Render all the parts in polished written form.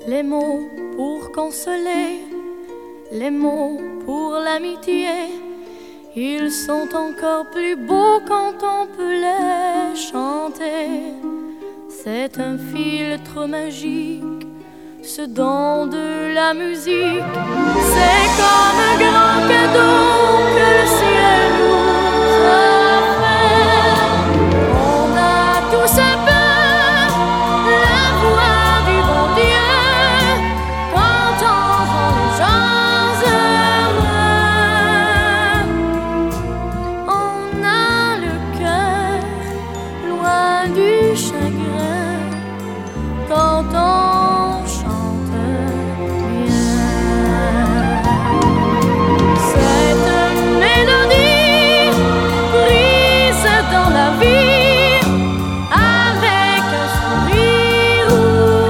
Les mots pour consoler, les mots pour l'amitié, ils sont encore plus beaux quand on peut les chanter. C'est un filtre magique, ce don de la musique. C'est comme un grand cadeau que le ciel nous a fait. On a tous un peu la voix du bon Dieu quand on rend les gens heureux. On a le cœur loin du chagrin quand on chante bien. Cette mélodie prise dans la vie avec un sourire ou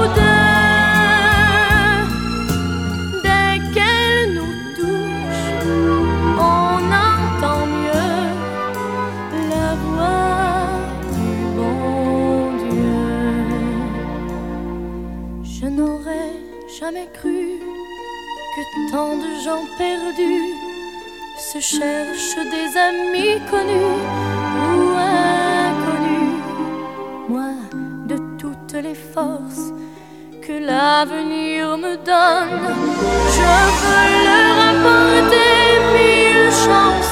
deux, dès qu'elle nous touche, on entend mieux la voix du bon Dieu. Je n'aurais jamais cru que tant de gens perdus se cherchent des amis connus ou inconnus. Moi, de toutes les forces que l'avenir me donne, je veux leur apporter 1000 chansons.